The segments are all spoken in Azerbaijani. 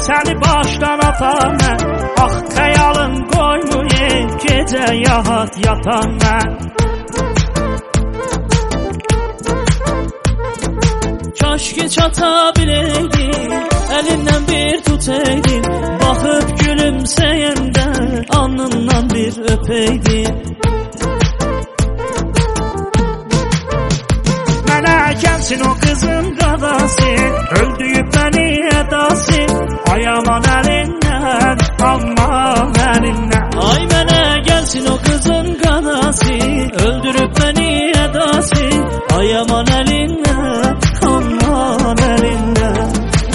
səni başdan atam mən. Ax xəyalın qoymuyum gecə yahat yatan mən. Kaş ki çata biləydin, əlindən bir tutaydın, baxıb gülümsəyəndə alnından bir öpəydin. Mənə gəlsin o qızın qadası, öldüyüb məni ədası. Ay aman əlindən, aman əlindən. Ay mənə gəlsin o qızın qadası, öldürüb məni ədası. Ay aman əlindən, aman əlindən.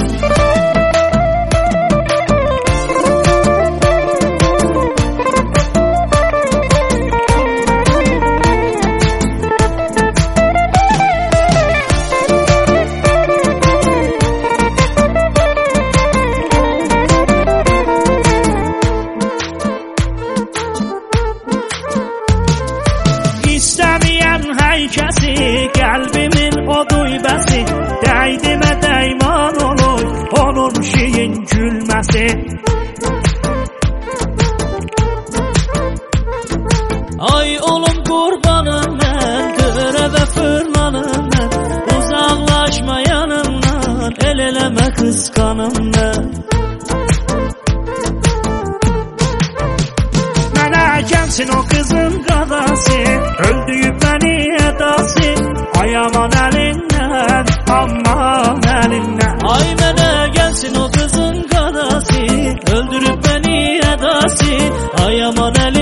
İstəməyən hər kəsi, qəlbimin o duybəsi, dəydimə dəyman olur, onun şeyin gülməsi. Ay olum qurbanım mən, dövrə və fırlanım mən, uzaqlaşma yanımdan, el eləmə qısqanım mən. Mənə gəlsin o qızın qadası, öldüyüb məni ədası. Ay aman əlindən, aman əlindən. Ay mənə gəlsin o qızın qadası, öldürüb məni ədası. Ay aman əlindən.